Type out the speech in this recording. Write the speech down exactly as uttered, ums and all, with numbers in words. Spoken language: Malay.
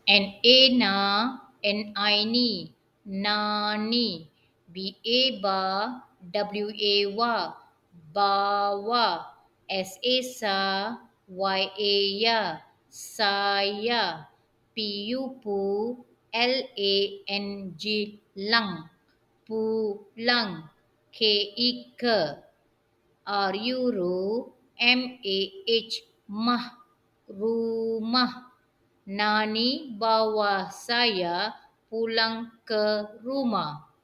N A na, N I ni, nani, B A ba, W A wa, bawa, S A sa, Y A ya, saya, P U pu, L A N G lang, pulang, K I ke, R U ru, M A H mah, rumah. Nani bawa saya pulang ke rumah.